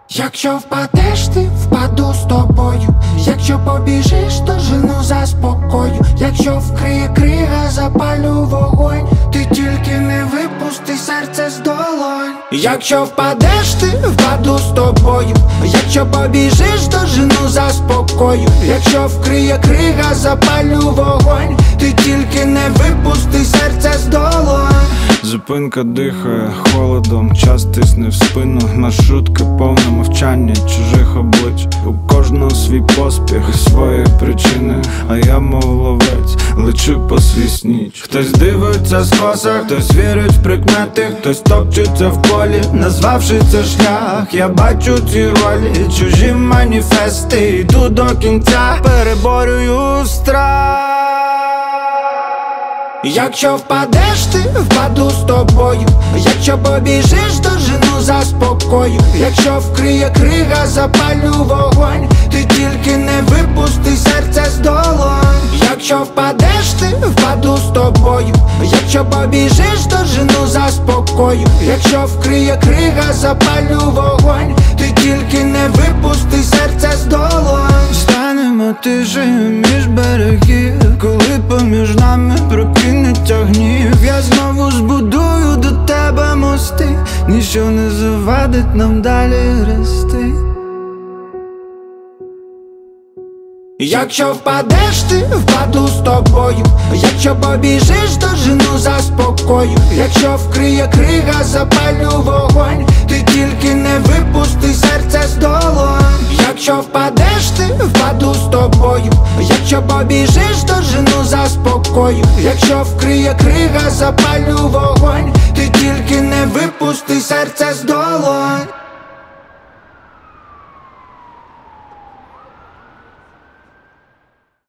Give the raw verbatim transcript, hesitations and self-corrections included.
Якщо впадеш, ти впаду з тобою. Якщо побіжиш, то жену заспокою. Якщо вкриє крига, запалю вогонь. Ти тільки не випусти серце з долонь. Якщо впадеш, ти впаду з тобою. Якщо побіжиш, то жену заспокою. Якщо вкриє крига, запалю вогонь. Ти тільки не випусти серце з долонь. Зупинка дихає холодом, час тисне в спину. Маршрутка повна мовчання чужих облич. У кожного свій поспіх і свої причини. А я мов ловець, лечу по свіс ніч. Хтось дивиться з коса, хтось вірить в прикмети, хтось топчеться в полі, назвавши це шлях. Я бачу ці ролі, чужі маніфести. Йду до кінця, переборюю страх. Якщо впадеш, ти впаду з тобою. Якщо побіжиш, то жену заспокою. Якщо вкриє крига, запалю вогонь. Ти тільки не випусти серце з долонь. Якщо впадеш, ти впаду з тобою. Якщо побіжиш, то жену заспокою. Якщо вкриє крига, запалю вогонь. Ти тільки не випусти серце з долонь. Станемо тишею між берегів, коли поміж нами прокинеться гнів. Я знову збудую до тебе мости, ніщо не завадить нам далі рости. Якщо впадеш, ти впаду з тобою. Якщо побіжиш, то жену заспокою. Якщо вкриє крига, запалю вогонь. Ти тільки не випусти серце з долонь. Якщо впадеш, ти впаду з тобою. Якщо побіжиш, то жену заспокою. Якщо вкриє крига, запалю вогонь. Ти тільки не випусти серце з долонь.